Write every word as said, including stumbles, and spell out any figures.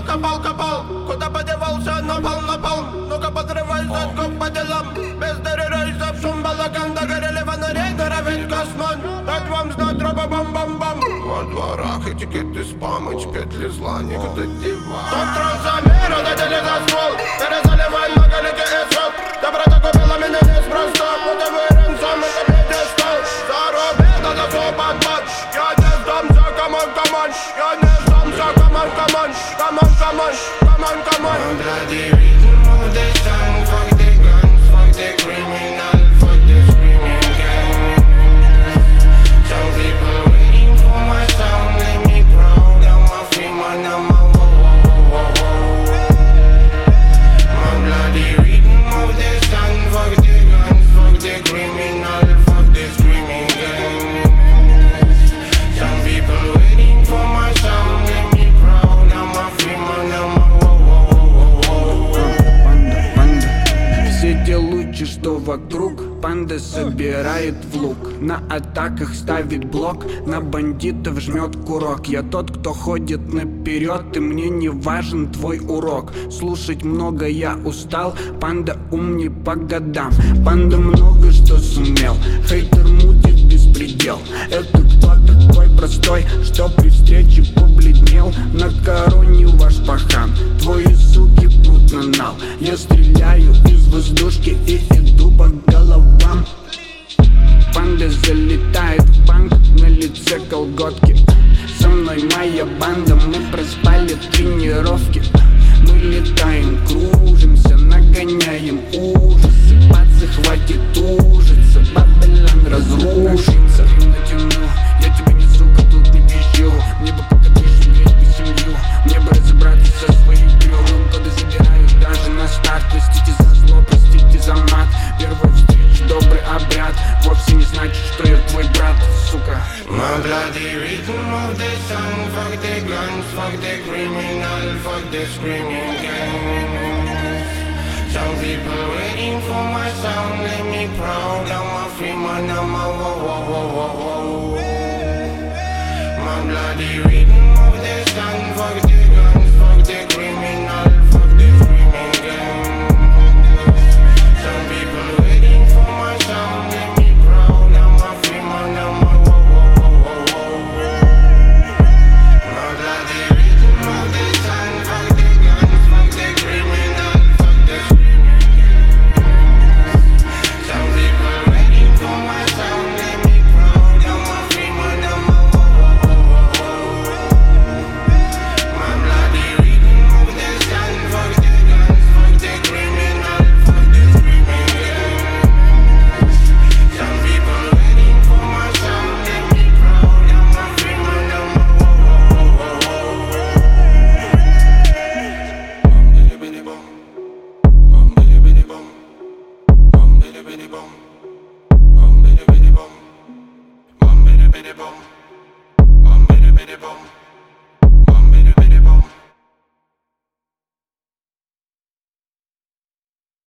копал, копал, куда подевался, напал, напал. Ну-ка подрывай задков по делам. Без дыры рейсов, шум балаган, догорели фонари, норовит космон. Дать вам знать, тропа бам-бам-бам. Во дворах этикеты спам, и петли зла, никуда девать. Тот трансамера, дадели за ствол. Перезаливай многолики и срок. Доброта купила меня неспроста. Мотивируем сам, это пьедестал. Заруби, надо все подбать. Я не сдамся, камон, камон. Я не сдамся, камон, камон. Камон, камон, камон, камон. Bloody rhythm of the sun. Fuck the guns, fuck the criminal, fuck the screaming gang. Some people waiting for my sound. Let me proud, I'm a free man, I'm a whoa, whoa, whoa, whoa. My bloody rhythm of the sun. Fuck the guns, fuck the criminal, fuck the screaming gang. Some people waiting for my sound. Let me proud, I'm a free man, I'm a whoa, whoa, whoa, whoa. Панда, панда, все те лучи, что вокруг, панда собирает в лук. На атаках ставит блок, на бандитов жмет курок. Я тот, кто ходит наперед, и мне не важен твой урок. Слушать много я устал, панда ум не по годам. Панда много что сумел, хейтер мутит беспредел. Это кто такой простой, что при встрече побледнел? На короне ваш пахан, твои суки прут на нал. Я стреляю из воздушки и иду по головам. Панда залетает в банк, на лице колготки. Со мной моя банда, мы проспали тренировки. Мы летаем, кружимся, нагоняем ужасы. Пацы, хватит ужиться, Бабилон разрушится. Рим натяну, я тебя не сука, тут не пищу. Мне бы пока тише, греть бы семью. Мне бы разобраться со своей крёвом. Годы забираю даже на старт. Простите за зло, простите за мат. Первая встреча, добрый обряд. Вовсе не значит, что я твой брат, сука. My bloody rhythm of the sun. Fuck the guns, fuck the criminal, fuck the screaming gang. Some people waiting for my sound. Let me proud, I'm a free man, I'm a whoa, whoa, whoa, whoa, whoa. My bloody rhythm